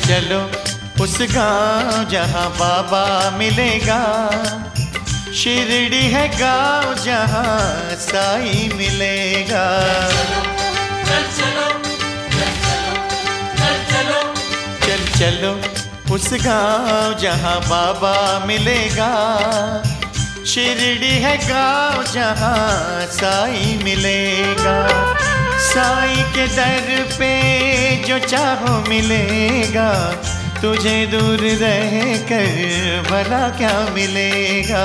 चलो उस गांव जहां बाबा मिलेगा, शिरडी है गांव जहां साईं मिलेगा। चल चलो उस गांव जहां बाबा मिलेगा, शिरडी है गांव जहां साईं मिलेगा। साईं के दर पे जो चाहो मिलेगा, तुझे दूर रह कर भला क्या मिलेगा।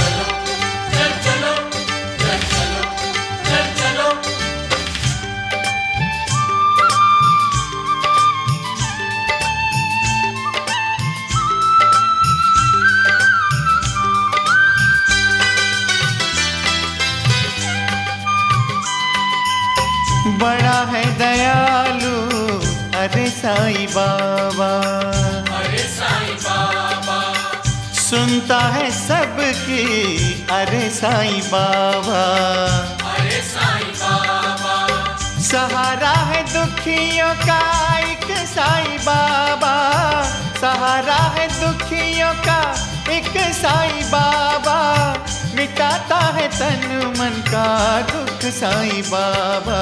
बड़ा है दयालु अरे साईं बाबा, अरे साईं बाबा। सुनता है सबकी अरे साईं बाबा, अरे साईं बाबा। सहारा है दुखियों का एक साईं बाबा, सहारा है दुखियों का एक साईं बाबा। मिटाता है तन मन का दुख साईं बाबा।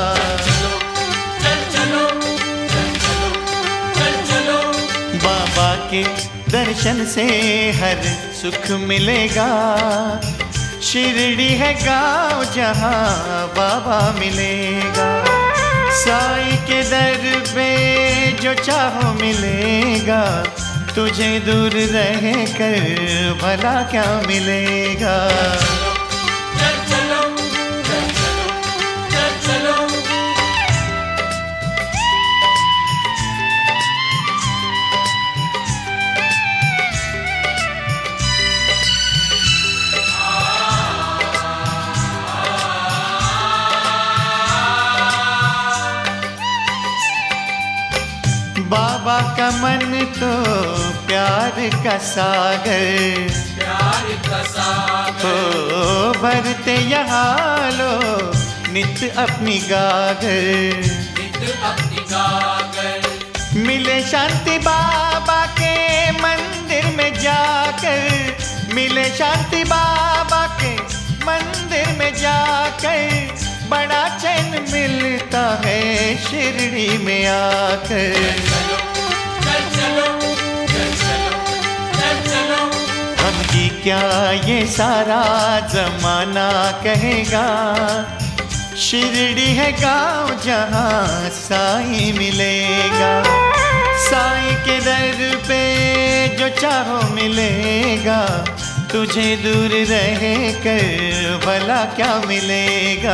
बाबा के दर्शन से हर सुख मिलेगा, शिरडी है गांव जहां बाबा मिलेगा। साईं के दर पे जो चाहो मिलेगा, तुझे दूर रह कर भला क्या मिलेगा। बाबा का मन तो प्यार का सागर, प्यार का सागर। हो भरते यहाँ लो नित अपनी गागर, नित अपनी गागर। मिले शांति बाबा के मंदिर में जाकर, मिले शांति बाबा के मंदिर में जाकर। बड़ा चैन मिलता है शिरडी में आकर। हम जी क्या ये सारा जमाना कहेगा, शिरडी है गांव जहां साईं मिलेगा। साईं के दर पे जो चाहो मिलेगा, तुझे दूर रह कर भला क्या मिलेगा।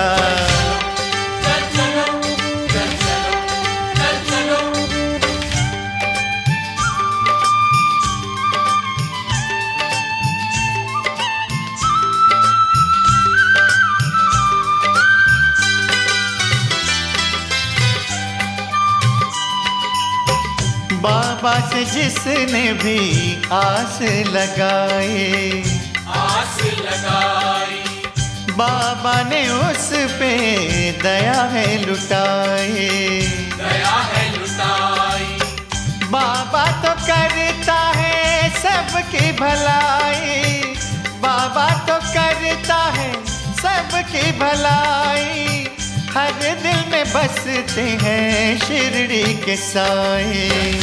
बाबा से जिसने भी आस लगाए, आस लगाई। बाबा ने उस पे दया है लुटाए, दया है लुटाई। बाबा तो करता है सबकी भलाई, बाबा तो करता है सबकी भलाई। हर दिल में बसते हैं शिरडी के साईं।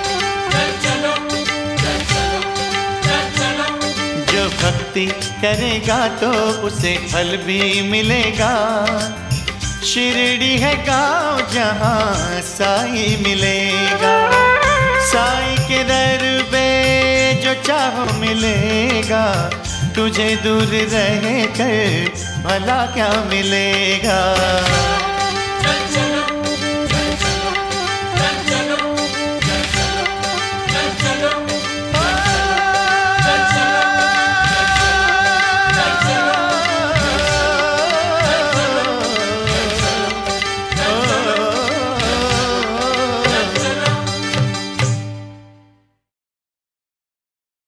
जो भक्ति करेगा तो उसे फल भी मिलेगा, शिरडी है गांव जहां साईं मिलेगा। साईं के दर पे जो चाहो मिलेगा, तुझे दूर रह कर भला क्या मिलेगा।